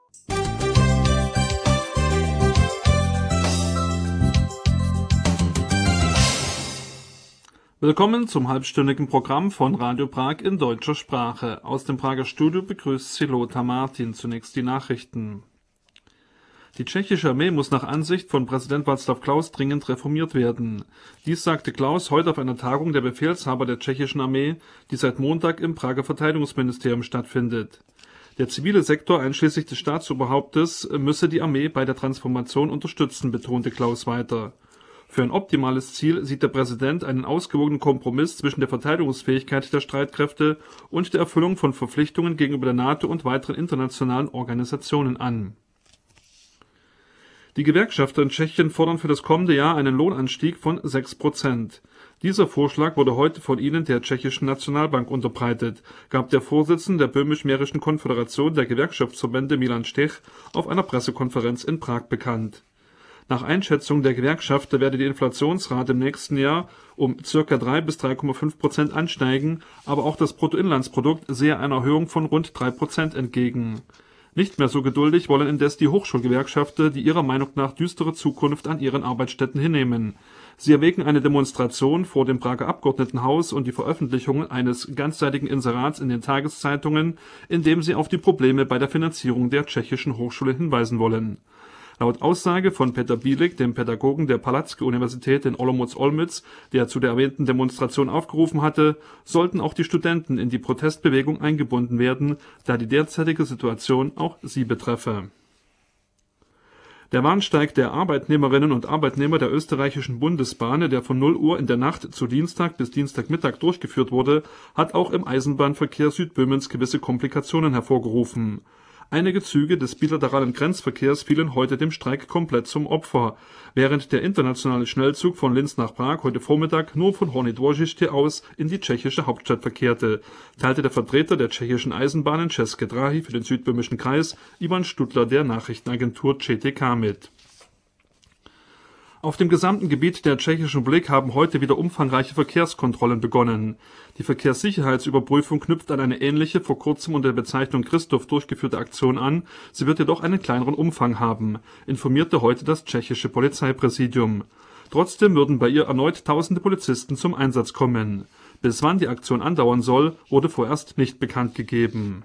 Willkommen zum halbstündigen Programm von Radio Prag in deutscher Sprache. Aus dem Prager Studio begrüßt Sie Lothar Martin. Zunächst die Nachrichten. Die tschechische Armee muss nach Ansicht von Präsident Václav Klaus dringend reformiert werden. Dies sagte Klaus heute auf einer Tagung der Befehlshaber der tschechischen Armee, die seit Montag im Prager Verteidigungsministerium stattfindet. Der zivile Sektor einschließlich des Staatsoberhauptes müsse die Armee bei der Transformation unterstützen, betonte Klaus weiter. Für ein optimales Ziel sieht der Präsident einen ausgewogenen Kompromiss zwischen der Verteidigungsfähigkeit der Streitkräfte und der Erfüllung von Verpflichtungen gegenüber der NATO und weiteren internationalen Organisationen an. Die Gewerkschafter in Tschechien fordern für das kommende Jahr einen Lohnanstieg von 6%. Dieser Vorschlag wurde heute von ihnen der Tschechischen Nationalbank unterbreitet, gab der Vorsitzende der böhmisch-mährischen Konföderation der Gewerkschaftsverbände Milan Stech auf einer Pressekonferenz in Prag bekannt. Nach Einschätzung der Gewerkschafter werde die Inflationsrate im nächsten Jahr um ca. 3 bis 3,5% ansteigen, aber auch das Bruttoinlandsprodukt sehe einer Erhöhung von rund 3% entgegen. Nicht mehr so geduldig wollen indes die Hochschulgewerkschafter, die ihrer Meinung nach düstere Zukunft an ihren Arbeitsstätten hinnehmen. Sie erwägen eine Demonstration vor dem Prager Abgeordnetenhaus und die Veröffentlichung eines ganzseitigen Inserats in den Tageszeitungen, in dem sie auf die Probleme bei der Finanzierung der tschechischen Hochschule hinweisen wollen. Laut Aussage von Peter Bielik, dem Pädagogen der Palacký-Universität in Olomouc-Olmütz, der zu der erwähnten Demonstration aufgerufen hatte, sollten auch die Studenten in die Protestbewegung eingebunden werden, da die derzeitige Situation auch sie betreffe. Der Warnstreik der Arbeitnehmerinnen und Arbeitnehmer der österreichischen Bundesbahn, der von 0 Uhr in der Nacht zu Dienstag bis Dienstagmittag durchgeführt wurde, hat auch im Eisenbahnverkehr Südböhmens gewisse Komplikationen hervorgerufen. Einige Züge des bilateralen Grenzverkehrs fielen heute dem Streik komplett zum Opfer, während der internationale Schnellzug von Linz nach Prag heute Vormittag nur von Horní Dvořiště aus in die tschechische Hauptstadt verkehrte, teilte der Vertreter der tschechischen Eisenbahnen České dráhy für den südböhmischen Kreis, Ivan Stutler der Nachrichtenagentur ČTK mit. Auf dem gesamten Gebiet der Tschechischen Republik haben heute wieder umfangreiche Verkehrskontrollen begonnen. Die Verkehrssicherheitsüberprüfung knüpft an eine ähnliche, vor kurzem unter der Bezeichnung Christoph durchgeführte Aktion an, sie wird jedoch einen kleineren Umfang haben, informierte heute das tschechische Polizeipräsidium. Trotzdem würden bei ihr erneut tausende Polizisten zum Einsatz kommen. Bis wann die Aktion andauern soll, wurde vorerst nicht bekannt gegeben.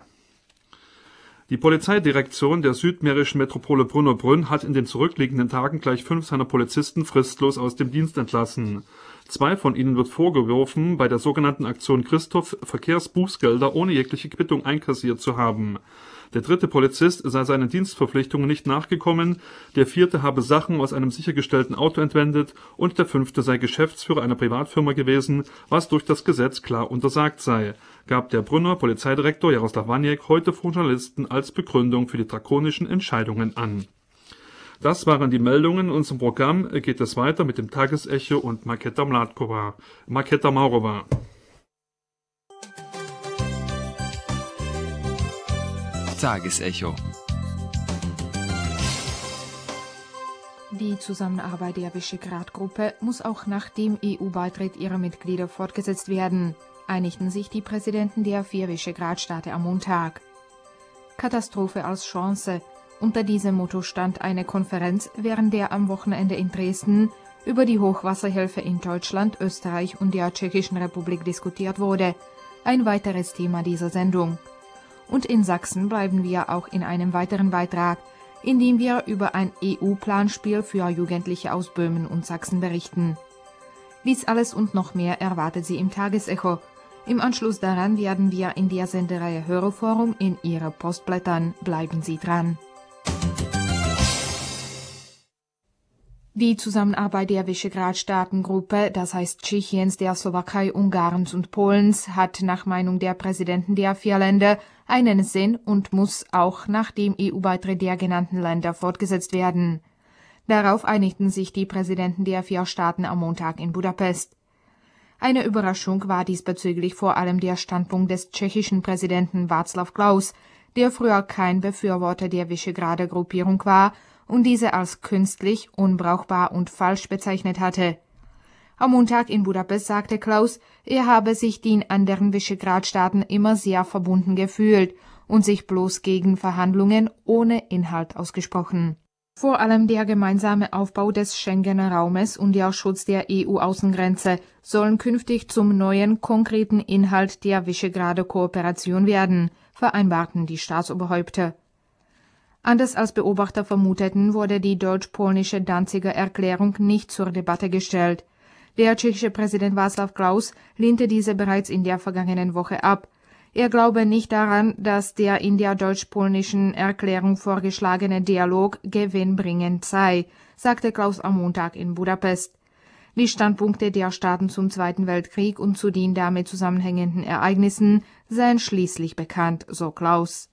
Die Polizeidirektion der südmährischen Metropole Brno-Brünn hat in den zurückliegenden Tagen gleich 5 seiner Polizisten fristlos aus dem Dienst entlassen. 2 von ihnen wird vorgeworfen, bei der sogenannten Aktion Christoph Verkehrsbußgelder ohne jegliche Quittung einkassiert zu haben. Der 3. Polizist sei seinen Dienstverpflichtungen nicht nachgekommen, der 4. habe Sachen aus einem sichergestellten Auto entwendet und der 5. sei Geschäftsführer einer Privatfirma gewesen, was durch das Gesetz klar untersagt sei, gab der Brünner Polizeidirektor Jaroslav Vaněk heute vor Journalisten als Begründung für die drakonischen Entscheidungen an. Das waren die Meldungen. In unserem Programm geht es weiter mit dem Tagesecho und Markéta Maurova. Tagesecho. Die Zusammenarbeit der Visegrad-Gruppe muss auch nach dem EU-Beitritt ihrer Mitglieder fortgesetzt werden, einigten sich die Präsidenten der 4 Visegrad-Staaten am Montag. Katastrophe als Chance. Unter diesem Motto stand eine Konferenz während der am Wochenende in Dresden über die Hochwasserhilfe in Deutschland, Österreich und der Tschechischen Republik diskutiert wurde. Ein weiteres Thema dieser Sendung. Und in Sachsen bleiben wir auch in einem weiteren Beitrag, in dem wir über ein EU-Planspiel für Jugendliche aus Böhmen und Sachsen berichten. Dies alles und noch mehr erwartet Sie im Tagesecho. Im Anschluss daran werden wir in der Sendereihe Hörerforum in Ihre Post blättern. Bleiben Sie dran. Die Zusammenarbeit der Visegrad-Staatengruppe, das heißt Tschechiens, der Slowakei, Ungarns und Polens, hat nach Meinung der Präsidenten der 4 Länder einen Sinn und muss auch nach dem EU-Beitritt der genannten Länder fortgesetzt werden. Darauf einigten sich die Präsidenten der 4 Staaten am Montag in Budapest. Eine Überraschung war diesbezüglich vor allem der Standpunkt des tschechischen Präsidenten Václav Klaus, der früher kein Befürworter der Visegrader Gruppierung war und diese als künstlich, unbrauchbar und falsch bezeichnet hatte. Am Montag in Budapest sagte Klaus, er habe sich den anderen Visegrad-Staaten immer sehr verbunden gefühlt und sich bloß gegen Verhandlungen ohne Inhalt ausgesprochen. Vor allem der gemeinsame Aufbau des Schengener Raumes und der Schutz der EU-Außengrenze sollen künftig zum neuen konkreten Inhalt der Visegrader Kooperation werden, vereinbarten die Staatsoberhäupter. Anders als Beobachter vermuteten, wurde die deutsch-polnische Danziger Erklärung nicht zur Debatte gestellt. Der tschechische Präsident Václav Klaus lehnte diese bereits in der vergangenen Woche ab. Er glaube nicht daran, dass der in der deutsch-polnischen Erklärung vorgeschlagene Dialog gewinnbringend sei, sagte Klaus am Montag in Budapest. Die Standpunkte der Staaten zum Zweiten Weltkrieg und zu den damit zusammenhängenden Ereignissen seien schließlich bekannt, so Klaus.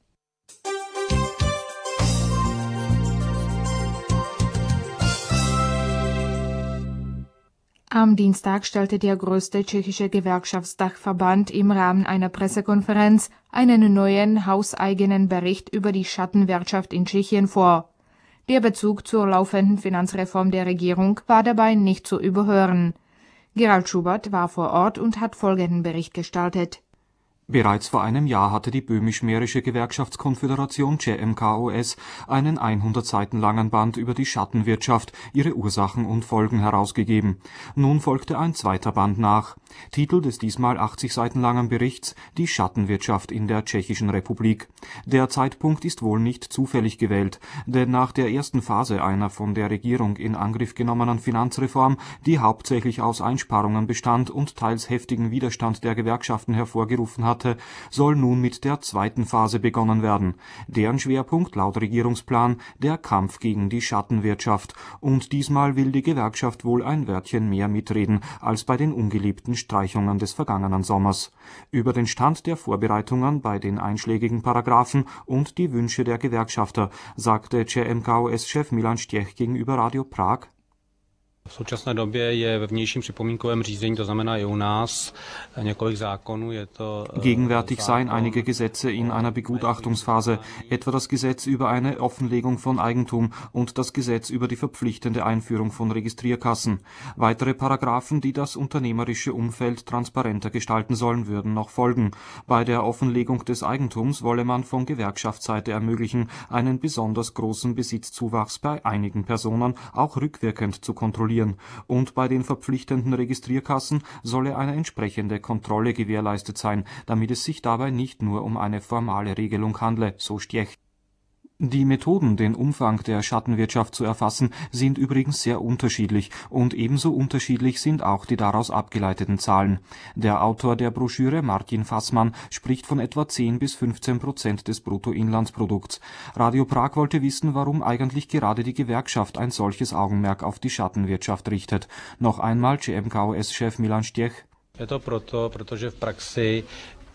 Am Dienstag stellte der größte tschechische Gewerkschaftsdachverband im Rahmen einer Pressekonferenz einen neuen hauseigenen Bericht über die Schattenwirtschaft in Tschechien vor. Der Bezug zur laufenden Finanzreform der Regierung war dabei nicht zu überhören. Gerald Schubert war vor Ort und hat folgenden Bericht gestaltet. Bereits vor einem Jahr hatte die böhmisch-mährische Gewerkschaftskonföderation CMKOS einen 100 Seiten langen Band über die Schattenwirtschaft, ihre Ursachen und Folgen herausgegeben. Nun folgte ein zweiter Band nach. Titel des diesmal 80 Seiten langen Berichts: Die Schattenwirtschaft in der Tschechischen Republik. Der Zeitpunkt ist wohl nicht zufällig gewählt, denn nach der ersten Phase einer von der Regierung in Angriff genommenen Finanzreform, die hauptsächlich aus Einsparungen bestand und teils heftigen Widerstand der Gewerkschaften hervorgerufen hatte, soll nun mit der zweiten Phase begonnen werden. Deren Schwerpunkt laut Regierungsplan der Kampf gegen die Schattenwirtschaft. Und diesmal will die Gewerkschaft wohl ein Wörtchen mehr mitreden als bei den ungeliebten Streichungen des vergangenen Sommers. Über den Stand der Vorbereitungen bei den einschlägigen Paragraphen und die Wünsche der Gewerkschafter sagte ČMKOS-Chef Milan Štěch gegenüber Radio Prag: V současné době je ve vnějším připomínkovém řízení, to znamená i u nás, několik zákonů. Gegenwärtig seien einige Gesetze in einer Begutachtungsphase, etwa das Gesetz über eine Offenlegung von Eigentum und das Gesetz über die verpflichtende Einführung von Registrierkassen. Weitere Paragraphen, die das unternehmerische Umfeld transparenter gestalten sollen, würden noch folgen. Bei der Offenlegung des Eigentums wolle man von Gewerkschaftsseite ermöglichen, einen besonders großen Besitzzuwachs bei einigen Personen auch rückwirkend zu kontrollieren. Und bei den verpflichtenden Registrierkassen solle eine entsprechende Kontrolle gewährleistet sein, damit es sich dabei nicht nur um eine formale Regelung handle, so Štěch. Die Methoden, den Umfang der Schattenwirtschaft zu erfassen, sind übrigens sehr unterschiedlich, und ebenso unterschiedlich sind auch die daraus abgeleiteten Zahlen. Der Autor der Broschüre, Martin Fassmann, spricht von etwa 10 bis 15% des Bruttoinlandsprodukts. Radio Prag wollte wissen, warum eigentlich gerade die Gewerkschaft ein solches Augenmerk auf die Schattenwirtschaft richtet. Noch einmal ČMKOS-Chef Milan Štěch: Je to proto, protože v praxi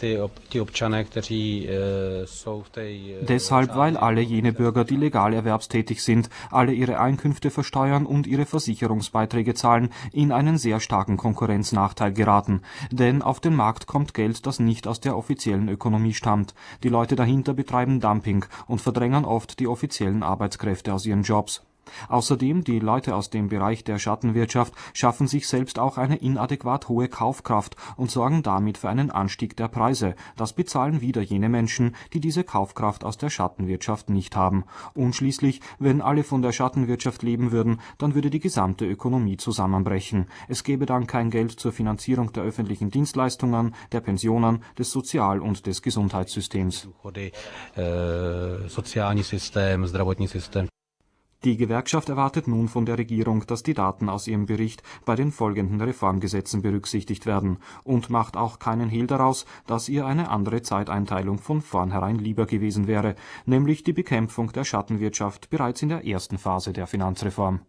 Deshalb, weil alle jene Bürger, die legal erwerbstätig sind, alle ihre Einkünfte versteuern und ihre Versicherungsbeiträge zahlen, in einen sehr starken Konkurrenznachteil geraten. Denn auf den Markt kommt Geld, das nicht aus der offiziellen Ökonomie stammt. Die Leute dahinter betreiben Dumping und verdrängen oft die offiziellen Arbeitskräfte aus ihren Jobs. Außerdem, die Leute aus dem Bereich der Schattenwirtschaft schaffen sich selbst auch eine inadäquat hohe Kaufkraft und sorgen damit für einen Anstieg der Preise. Das bezahlen wieder jene Menschen, die diese Kaufkraft aus der Schattenwirtschaft nicht haben. Und schließlich, wenn alle von der Schattenwirtschaft leben würden, dann würde die gesamte Ökonomie zusammenbrechen. Es gäbe dann kein Geld zur Finanzierung der öffentlichen Dienstleistungen, der Pensionen, des Sozial- und des Gesundheitssystems. Die Gewerkschaft erwartet nun von der Regierung, dass die Daten aus ihrem Bericht bei den folgenden Reformgesetzen berücksichtigt werden, und macht auch keinen Hehl daraus, dass ihr eine andere Zeiteinteilung von vornherein lieber gewesen wäre, nämlich die Bekämpfung der Schattenwirtschaft bereits in der ersten Phase der Finanzreform.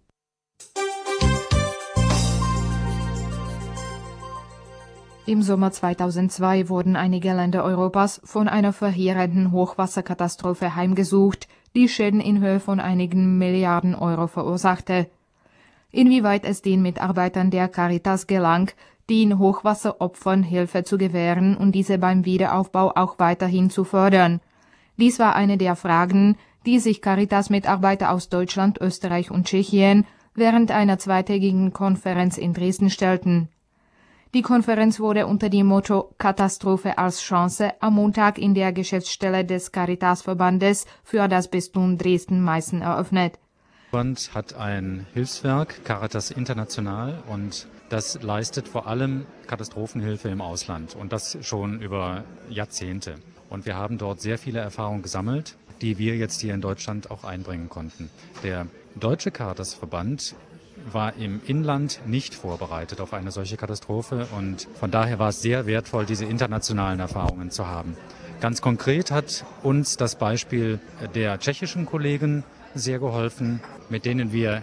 Im Sommer 2002 wurden einige Länder Europas von einer verheerenden Hochwasserkatastrophe heimgesucht, die Schäden in Höhe von einigen Milliarden Euro verursachte. Inwieweit es den Mitarbeitern der Caritas gelang, den Hochwasseropfern Hilfe zu gewähren und diese beim Wiederaufbau auch weiterhin zu fördern. Dies war eine der Fragen, die sich Caritas-Mitarbeiter aus Deutschland, Österreich und Tschechien während einer zweitägigen Konferenz in Dresden stellten. Die Konferenz wurde unter dem Motto Katastrophe als Chance am Montag in der Geschäftsstelle des Caritasverbandes für das Bistum Dresden-Meißen eröffnet. Der Verband hat ein Hilfswerk, Caritas International, und das leistet vor allem Katastrophenhilfe im Ausland und das schon über Jahrzehnte. Und wir haben dort sehr viele Erfahrungen gesammelt, die wir jetzt hier in Deutschland auch einbringen konnten. Der Deutsche Caritasverband war im Inland nicht vorbereitet auf eine solche Katastrophe und von daher war es sehr wertvoll, diese internationalen Erfahrungen zu haben. Ganz konkret hat uns das Beispiel der tschechischen Kollegen sehr geholfen, mit denen wir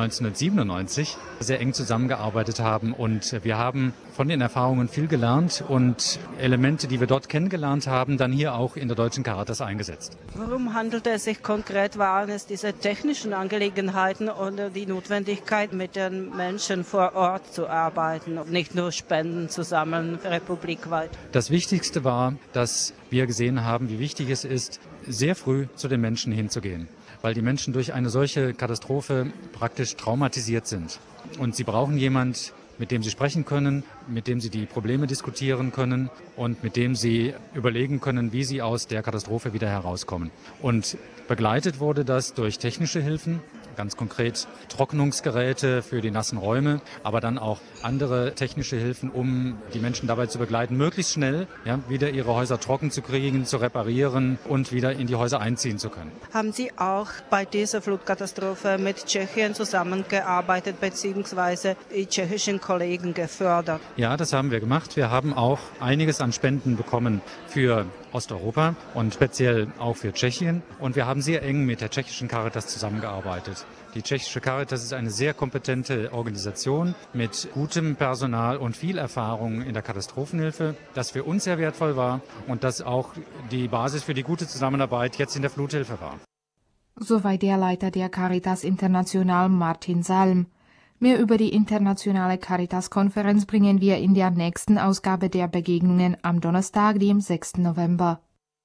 1997 sehr eng zusammengearbeitet haben. Und wir haben von den Erfahrungen viel gelernt und Elemente, die wir dort kennengelernt haben, dann hier auch in der Deutschen Caritas eingesetzt. Worum handelte es sich konkret? Waren es diese technischen Angelegenheiten oder die Notwendigkeit, mit den Menschen vor Ort zu arbeiten und nicht nur Spenden zu sammeln, republikweit? Das Wichtigste war, dass wir gesehen haben, wie wichtig es ist, sehr früh zu den Menschen hinzugehen, weil die Menschen durch eine solche Katastrophe praktisch traumatisiert sind. Und sie brauchen jemand, mit dem sie sprechen können, mit dem sie die Probleme diskutieren können und mit dem sie überlegen können, wie sie aus der Katastrophe wieder herauskommen. Und begleitet wurde das durch technische Hilfen, ganz konkret Trocknungsgeräte für die nassen Räume, aber dann auch andere technische Hilfen, um die Menschen dabei zu begleiten, möglichst schnell wieder ihre Häuser trocken zu kriegen, zu reparieren und wieder in die Häuser einziehen zu können. Haben Sie auch bei dieser Flutkatastrophe mit Tschechien zusammengearbeitet bzw. die tschechischen Kollegen gefördert? Ja, das haben wir gemacht. Wir haben auch einiges an Spenden bekommen für Osteuropa und speziell auch für Tschechien. Und wir haben sehr eng mit der tschechischen Caritas zusammengearbeitet. Die tschechische Caritas ist eine sehr kompetente Organisation mit gutem Personal und viel Erfahrung in der Katastrophenhilfe, das für uns sehr wertvoll war und das auch die Basis für die gute Zusammenarbeit jetzt in der Fluthilfe war. Soweit der Leiter der Caritas International Martin Salm. Mehr über die internationale Caritas-Konferenz bringen wir in der nächsten Ausgabe der Begegnungen am Donnerstag, dem 6. November.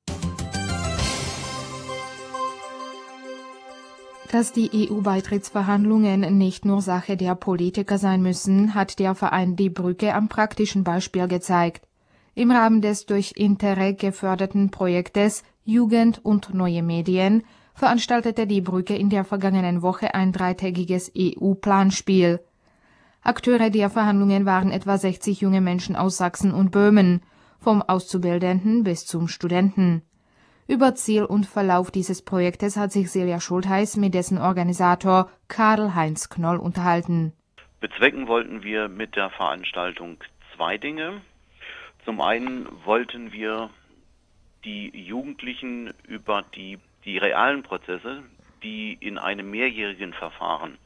Dass die EU-Beitrittsverhandlungen nicht nur Sache der Politiker sein müssen, hat der Verein Die Brücke am praktischen Beispiel gezeigt. Im Rahmen des durch Interreg geförderten Projektes Jugend und neue Medien veranstaltete Die Brücke in der vergangenen Woche ein dreitägiges EU-Planspiel. Akteure der Verhandlungen waren etwa 60 junge Menschen aus Sachsen und Böhmen, vom Auszubildenden bis zum Studenten. Über Ziel und Verlauf dieses Projektes hat sich Silja Schultheiß mit dessen Organisator Karl-Heinz Knoll unterhalten. Bezwecken wollten wir mit der Veranstaltung zwei Dinge. Zum einen wollten wir die Jugendlichen über die realen Prozesse, die in einem mehrjährigen Verfahren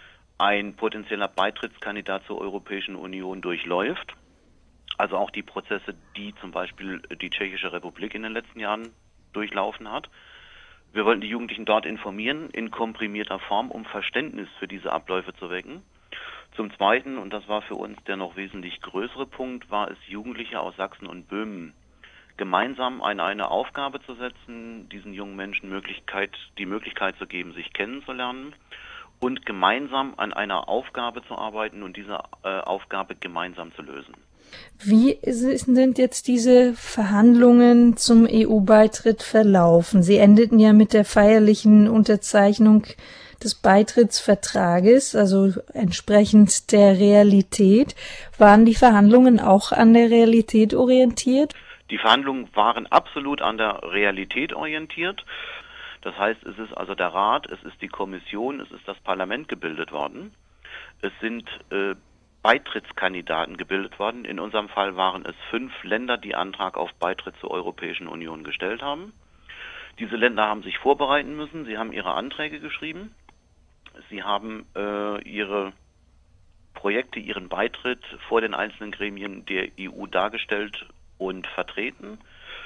ein potenzieller Beitrittskandidat zur Europäischen Union durchläuft, also auch die Prozesse, die zum Beispiel die Tschechische Republik in den letzten Jahren durchlaufen hat. Wir wollten die Jugendlichen dort informieren, in komprimierter Form, um Verständnis für diese Abläufe zu wecken. Zum Zweiten, und das war für uns der noch wesentlich größere Punkt, war es, Jugendliche aus Sachsen und Böhmen gemeinsam an eine Aufgabe zu setzen, diesen jungen Menschen die Möglichkeit zu geben, sich kennenzulernen und gemeinsam an einer Aufgabe zu arbeiten und diese Aufgabe gemeinsam zu lösen. Wie sind jetzt diese Verhandlungen zum EU-Beitritt verlaufen? Sie endeten ja mit der feierlichen Unterzeichnung des Beitrittsvertrages, also entsprechend der Realität. Waren die Verhandlungen auch an der Realität orientiert? Die Verhandlungen waren absolut an der Realität orientiert. Das heißt, es ist also der Rat, es ist die Kommission, es ist das Parlament gebildet worden. Es sind Beitrittskandidaten gebildet worden. In unserem Fall waren es 5 Länder, die Antrag auf Beitritt zur Europäischen Union gestellt haben. Diese Länder haben sich vorbereiten müssen, sie haben ihre Anträge geschrieben, sie haben ihre Projekte, ihren Beitritt vor den einzelnen Gremien der EU dargestellt und vertreten.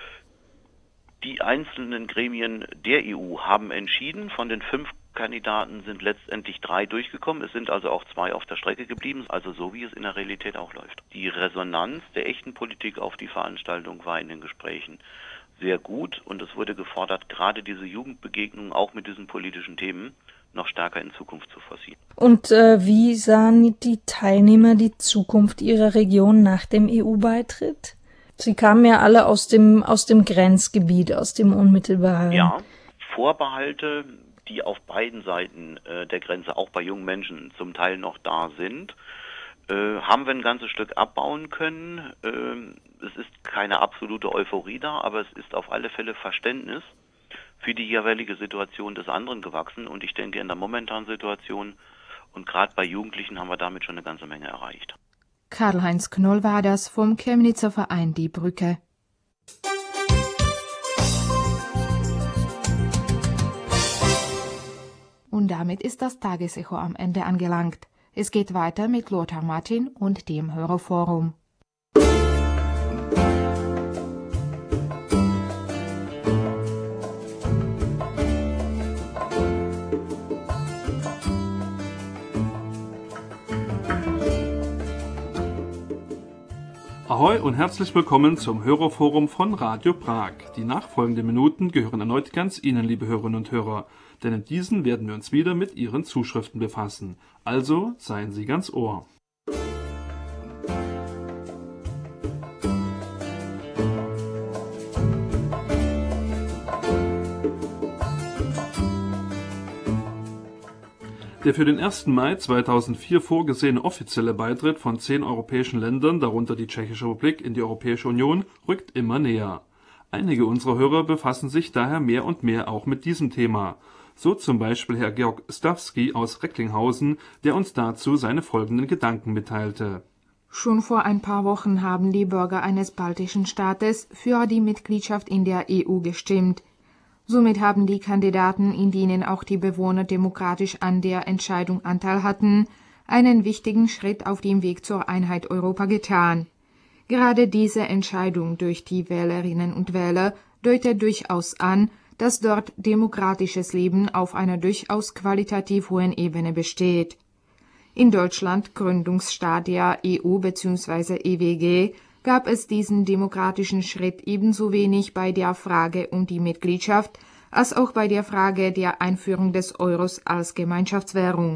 Die einzelnen Gremien der EU haben entschieden, von den 5 Kandidaten sind letztendlich 3 durchgekommen. Es sind also auch 2 auf der Strecke geblieben, also so wie es in der Realität auch läuft. Die Resonanz der echten Politik auf die Veranstaltung war in den Gesprächen sehr gut und es wurde gefordert, gerade diese Jugendbegegnungen auch mit diesen politischen Themen noch stärker in Zukunft zu forcieren. Und wie sahen die Teilnehmer die Zukunft ihrer Region nach dem EU-Beitritt? Sie kamen ja alle aus dem Grenzgebiet, aus dem unmittelbaren. Ja, Vorbehalte, die auf beiden Seiten der Grenze, auch bei jungen Menschen, zum Teil noch da sind, haben wir ein ganzes Stück abbauen können. Es ist keine absolute Euphorie da, aber es ist auf alle Fälle Verständnis für die jeweilige Situation des anderen gewachsen. Und ich denke, in der momentanen Situation und gerade bei Jugendlichen haben wir damit schon eine ganze Menge erreicht. Karl-Heinz Knoll war das vom Chemnitzer Verein Die Brücke. Und damit ist das Tagesecho am Ende angelangt. Es geht weiter mit Lothar Martin und dem Hörerforum. Ahoi und herzlich willkommen zum Hörerforum von Radio Prag. Die nachfolgenden Minuten gehören erneut ganz Ihnen, liebe Hörerinnen und Hörer, denn in diesen werden wir uns wieder mit Ihren Zuschriften befassen. Also seien Sie ganz Ohr. Der für den 1. Mai 2004 vorgesehene offizielle Beitritt von 10 europäischen Ländern, darunter die Tschechische Republik, in die Europäische Union, rückt immer näher. Einige unserer Hörer befassen sich daher mehr und mehr auch mit diesem Thema. So zum Beispiel Herr Georg Stawski aus Recklinghausen, der uns dazu seine folgenden Gedanken mitteilte. Schon vor ein paar Wochen haben die Bürger eines baltischen Staates für die Mitgliedschaft in der EU gestimmt. Somit haben die Kandidaten, in denen auch die Bewohner demokratisch an der Entscheidung Anteil hatten, einen wichtigen Schritt auf dem Weg zur Einheit Europa getan. Gerade diese Entscheidung durch die Wählerinnen und Wähler deutet durchaus an, dass dort demokratisches Leben auf einer durchaus qualitativ hohen Ebene besteht. In Deutschland, Gründungsstaat der EU bzw. EWG, gab es diesen demokratischen Schritt ebenso wenig bei der Frage um die Mitgliedschaft als auch bei der Frage der Einführung des Euros als Gemeinschaftswährung.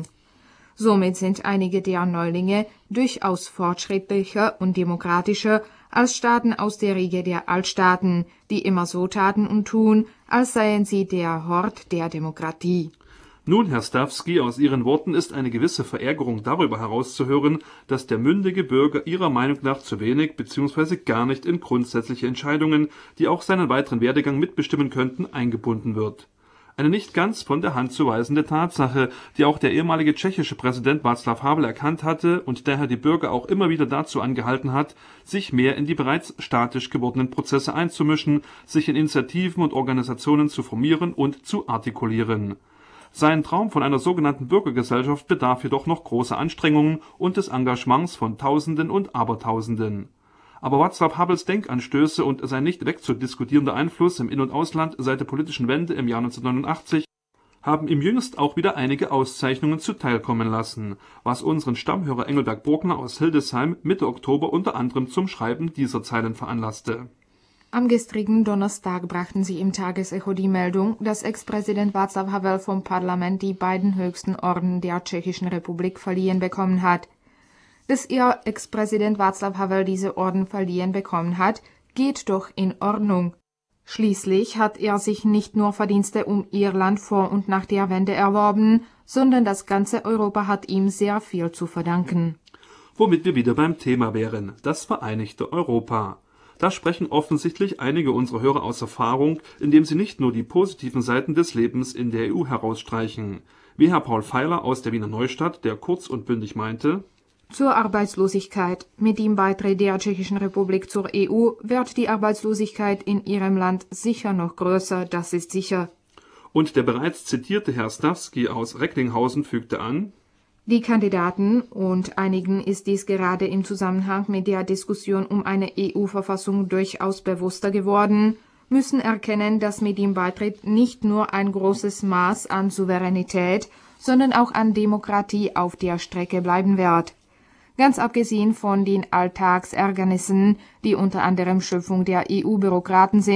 Somit sind einige der Neulinge durchaus fortschrittlicher und demokratischer als Staaten aus der Riege der Altstaaten, die immer so taten und tun, als seien sie der Hort der Demokratie. Nun, Herr Stawski, aus Ihren Worten ist eine gewisse Verärgerung darüber herauszuhören, dass der mündige Bürger Ihrer Meinung nach zu wenig bzw. gar nicht in grundsätzliche Entscheidungen, die auch seinen weiteren Werdegang mitbestimmen könnten, eingebunden wird. Eine nicht ganz von der Hand zu weisende Tatsache, die auch der ehemalige tschechische Präsident Václav Havel erkannt hatte und daher die Bürger auch immer wieder dazu angehalten hat, sich mehr in die bereits statisch gewordenen Prozesse einzumischen, sich in Initiativen und Organisationen zu formieren und zu artikulieren. Sein Traum von einer sogenannten Bürgergesellschaft bedarf jedoch noch großer Anstrengungen und des Engagements von Tausenden und Abertausenden. Aber Václav Havels Denkanstöße und sein nicht wegzudiskutierender Einfluss im In- und Ausland seit der politischen Wende im Jahr 1989 haben ihm jüngst auch wieder einige Auszeichnungen zuteilkommen lassen, was unseren Stammhörer Engelbert Bruckner aus Hildesheim Mitte Oktober unter anderem zum Schreiben dieser Zeilen veranlasste. Am gestrigen Donnerstag brachten sie im Tagesecho die Meldung, dass Ex-Präsident Václav Havel vom Parlament die beiden höchsten Orden der Tschechischen Republik verliehen bekommen hat. Dass ihr Ex-Präsident Václav Havel diese Orden verliehen bekommen hat, geht doch in Ordnung. Schließlich hat er sich nicht nur Verdienste um Irland vor und nach der Wende erworben, sondern das ganze Europa hat ihm sehr viel zu verdanken. Womit wir wieder beim Thema wären, das vereinigte Europa. Da sprechen offensichtlich einige unserer Hörer aus Erfahrung, indem sie nicht nur die positiven Seiten des Lebens in der EU herausstreichen. Wie Herr Paul Feiler aus der Wiener Neustadt, der kurz und bündig meinte: Zur Arbeitslosigkeit. Mit dem Beitritt der Tschechischen Republik zur EU wird die Arbeitslosigkeit in ihrem Land sicher noch größer, das ist sicher. Und der bereits zitierte Herr Stawski aus Recklinghausen fügte an: Die Kandidaten, und einigen ist dies gerade im Zusammenhang mit der Diskussion um eine EU-Verfassung durchaus bewusster geworden, müssen erkennen, dass mit dem Beitritt nicht nur ein großes Maß an Souveränität, sondern auch an Demokratie auf der Strecke bleiben wird. Ganz abgesehen von den Alltagsärgernissen, die unter anderem Schöpfung der EU-Bürokraten sind,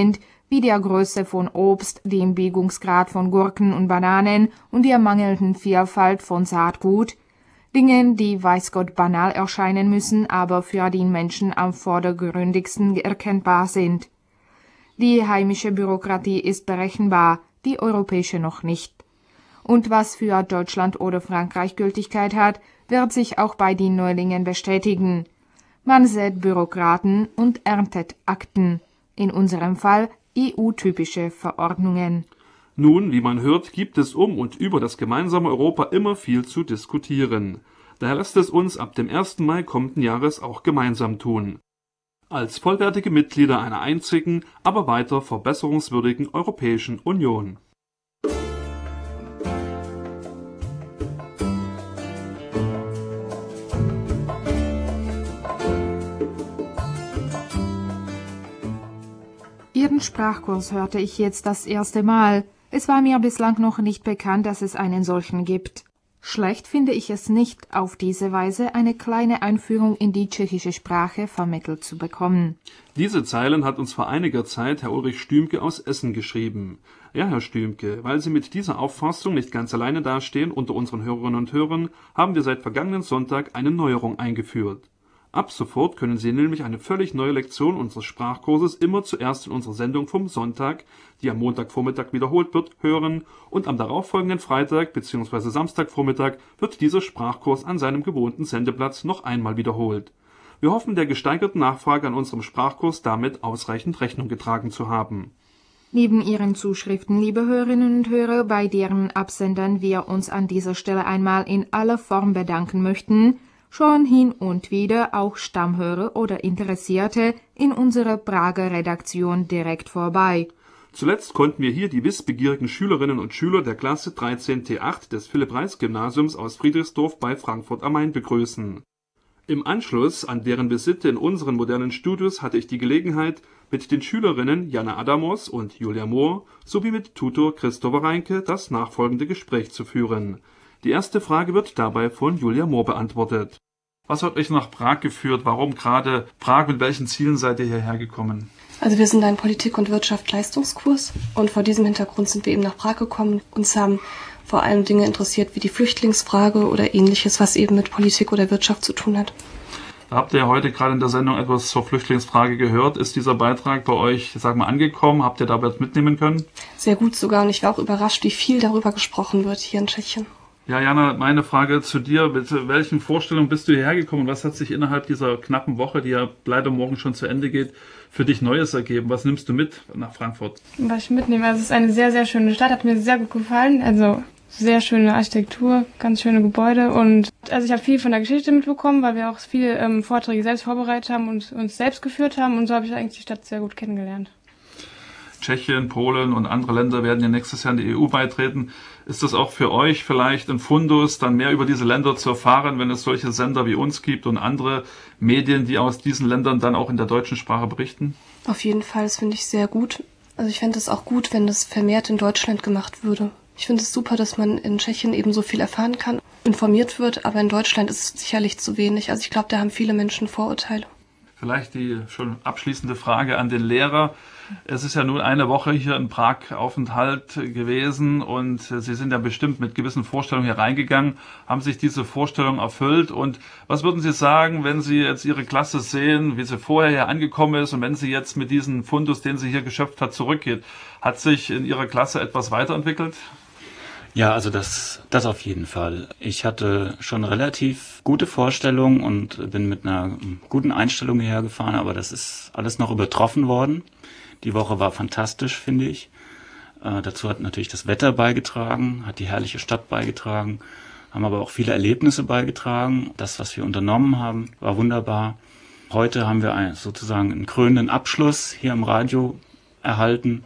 wie der Größe von Obst, dem Biegungsgrad von Gurken und Bananen und der mangelnden Vielfalt von Saatgut, Dingen, die weiß Gott banal erscheinen müssen, aber für den Menschen am vordergründigsten erkennbar sind. Die heimische Bürokratie ist berechenbar, die europäische noch nicht. Und was für Deutschland oder Frankreich Gültigkeit hat, wird sich auch bei den Neulingen bestätigen. Man sät Bürokraten und erntet Akten, in unserem Fall EU-typische Verordnungen. Nun, wie man hört, gibt es um und über das gemeinsame Europa immer viel zu diskutieren. Daher lasst es uns ab dem 1. Mai kommenden Jahres auch gemeinsam tun. Als vollwertige Mitglieder einer einzigen, aber weiter verbesserungswürdigen Europäischen Union. Ihren Sprachkurs hörte ich jetzt das erste Mal. Es war mir bislang noch nicht bekannt, dass es einen solchen gibt. Schlecht finde ich es nicht, auf diese Weise eine kleine Einführung in die tschechische Sprache vermittelt zu bekommen. Diese Zeilen hat uns vor einiger Zeit Herr Ulrich Stümke aus Essen geschrieben. Ja, Herr Stümke, weil Sie mit dieser Auffassung nicht ganz alleine dastehen unter unseren Hörerinnen und Hörern, haben wir seit vergangenen Sonntag eine Neuerung eingeführt. Ab sofort können Sie nämlich eine völlig neue Lektion unseres Sprachkurses immer zuerst in unserer Sendung vom Sonntag, die am Montagvormittag wiederholt wird, hören, und am darauffolgenden Freitag bzw. Samstagvormittag wird dieser Sprachkurs an seinem gewohnten Sendeplatz noch einmal wiederholt. Wir hoffen, der gesteigerten Nachfrage an unserem Sprachkurs damit ausreichend Rechnung getragen zu haben. Neben Ihren Zuschriften, liebe Hörerinnen und Hörer, bei deren Absendern wir uns an dieser Stelle einmal in aller Form bedanken möchten, schon hin und wieder auch Stammhörer oder Interessierte in unserer Prager Redaktion direkt vorbei. Zuletzt konnten wir hier die wissbegierigen Schülerinnen und Schüler der Klasse 13T8 des Philipp-Reis-Gymnasiums aus Friedrichsdorf bei Frankfurt am Main begrüßen. Im Anschluss an deren Visite in unseren modernen Studios hatte ich die Gelegenheit, mit den Schülerinnen Jana Adamos und Julia Mohr sowie mit Tutor Christopher Reinke das nachfolgende Gespräch zu führen. Die erste Frage wird dabei von Julia Mohr beantwortet. Was hat euch nach Prag geführt? Warum gerade Prag? Mit welchen Zielen seid ihr hierher gekommen? Also wir sind ein Politik- und Wirtschaft-Leistungskurs und vor diesem Hintergrund sind wir eben nach Prag gekommen. Uns haben vor allem Dinge interessiert wie die Flüchtlingsfrage oder ähnliches, was eben mit Politik oder Wirtschaft zu tun hat. Da habt ihr heute gerade in der Sendung etwas zur Flüchtlingsfrage gehört. Ist dieser Beitrag bei euch, angekommen? Habt ihr dabei was mitnehmen können? Sehr gut sogar, und ich war auch überrascht, wie viel darüber gesprochen wird hier in Tschechien. Ja, Jana, meine Frage zu dir. Mit welchen Vorstellungen bist du hierher gekommen? Was hat sich innerhalb dieser knappen Woche, die ja leider morgen schon zu Ende geht, für dich Neues ergeben? Was nimmst du mit nach Frankfurt? Was ich mitnehme, also es ist eine sehr, sehr schöne Stadt, hat mir sehr gut gefallen. Also sehr schöne Architektur, ganz schöne Gebäude, und also ich habe viel von der Geschichte mitbekommen, weil wir auch viele Vorträge selbst vorbereitet haben und uns selbst geführt haben, und so habe ich eigentlich die Stadt sehr gut kennengelernt. Tschechien, Polen und andere Länder werden ja nächstes Jahr in die EU beitreten. Ist das auch für euch vielleicht ein Fundus, dann mehr über diese Länder zu erfahren, wenn es solche Sender wie uns gibt und andere Medien, die aus diesen Ländern dann auch in der deutschen Sprache berichten? Auf jeden Fall, das finde ich sehr gut. Also ich fände es auch gut, wenn das vermehrt in Deutschland gemacht würde. Ich finde es super, dass man in Tschechien eben so viel erfahren kann, informiert wird, aber in Deutschland ist es sicherlich zu wenig. Also ich glaube, da haben viele Menschen Vorurteile. Vielleicht die schon abschließende Frage an den Lehrer. Es ist ja nun eine Woche hier in Prag Aufenthalt gewesen, und Sie sind ja bestimmt mit gewissen Vorstellungen hier reingegangen. Haben sich diese Vorstellungen erfüllt? Und was würden Sie sagen, wenn Sie jetzt Ihre Klasse sehen, wie sie vorher hier angekommen ist, und wenn sie jetzt mit diesem Fundus, den sie hier geschöpft hat, zurückgeht? Hat sich in Ihrer Klasse etwas weiterentwickelt? Ja, also das auf jeden Fall. Ich hatte schon relativ gute Vorstellungen und bin mit einer guten Einstellung hierher gefahren, aber das ist alles noch übertroffen worden. Die Woche war fantastisch, finde ich. Dazu hat natürlich das Wetter beigetragen, hat die herrliche Stadt beigetragen, haben aber auch viele Erlebnisse beigetragen. Das, was wir unternommen haben, war wunderbar. Heute haben wir sozusagen einen krönenden Abschluss hier im Radio erhalten.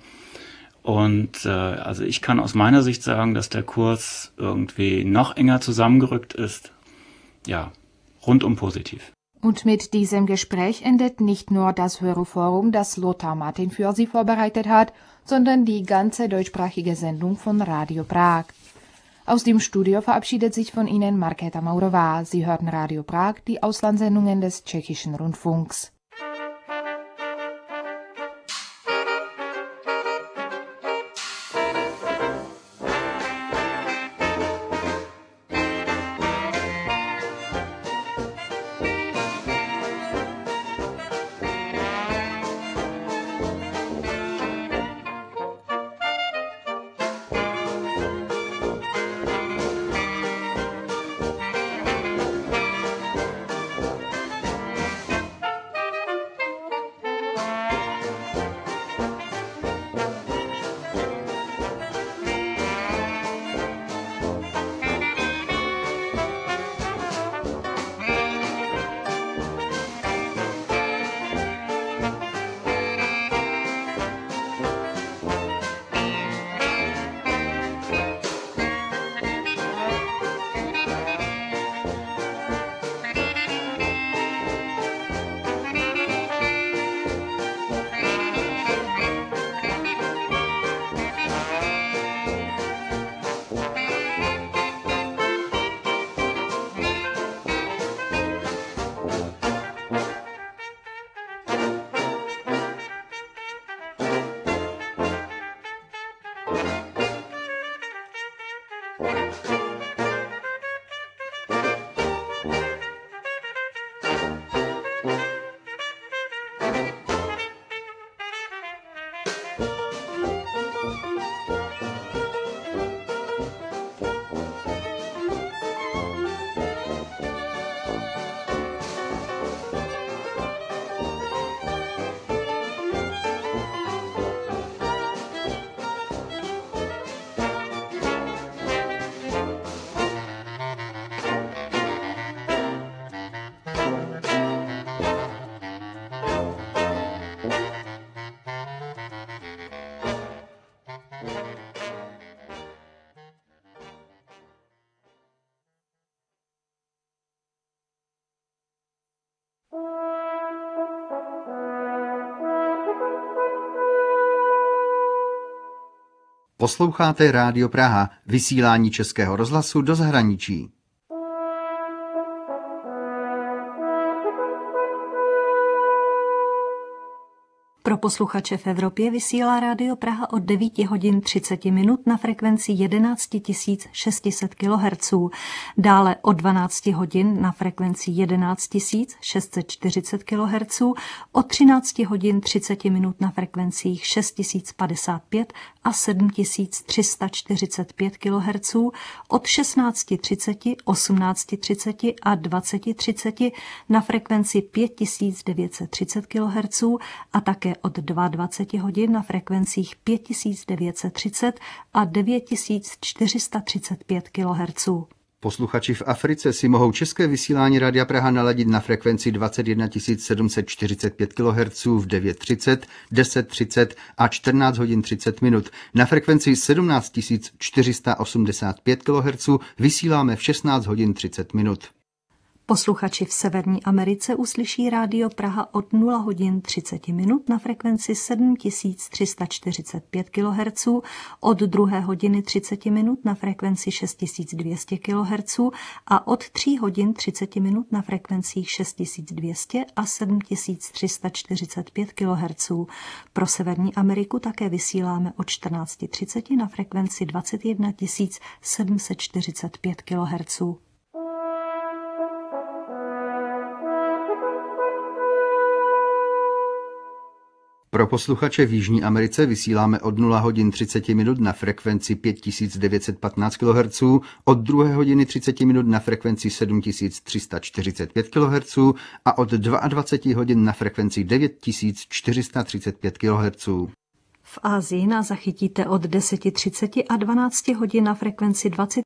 Und also ich kann aus meiner Sicht sagen, dass der Kurs irgendwie noch enger zusammengerückt ist. Ja, rundum positiv. Und mit diesem Gespräch endet nicht nur das Hörerforum, das Lothar Martin für Sie vorbereitet hat, sondern die ganze deutschsprachige Sendung von Radio Prag. Aus dem Studio verabschiedet sich von Ihnen Markéta Maurová. Sie hörten Radio Prag, die Auslandssendungen des Tschechischen Rundfunks. Posloucháte Rádio Praha, vysílání Českého rozhlasu do zahraničí. Pro posluchače v Evropě vysílá Rádio Praha od 9 hodin 30 minut na frekvenci 11 600 kHz, dále od 12 hodin na frekvenci 11 640 kHz, od 13 hodin 30 minut na frekvencích 6055 a 7345 kHz, od 16:30, 18:30 a 20:30 na frekvenci 5930 kHz a také od 22 hodin na frekvencích 5930 a 9435 kHz. Posluchači v Africe si mohou české vysílání Rádia Praha naladit na frekvenci 21 745 kHz v 9:30, 10:30 a 14 hodin 30 minut. Na frekvenci 17 485 kHz vysíláme v 16 hodin 30 minut. Posluchači v Severní Americe uslyší Rádio Praha od 0 hodin 30 minut na frekvenci 7345 kHz, od 2 hodiny 30 minut na frekvenci 6200 kHz a od 3 hodin 30 minut na frekvencích 6200 a 7345 kHz. Pro Severní Ameriku také vysíláme od 14:30 na frekvenci 21 745 kHz. Pro posluchače v Jižní Americe vysíláme od 0 hodin 30 minut na frekvenci 5915 kHz, od 2 hodiny 30 minut na frekvenci 7345 kHz a od 22 hodin na frekvenci 9435 kHz. V Asii nás zachytíte od 10:30 a 12 hodin na frekvenci 23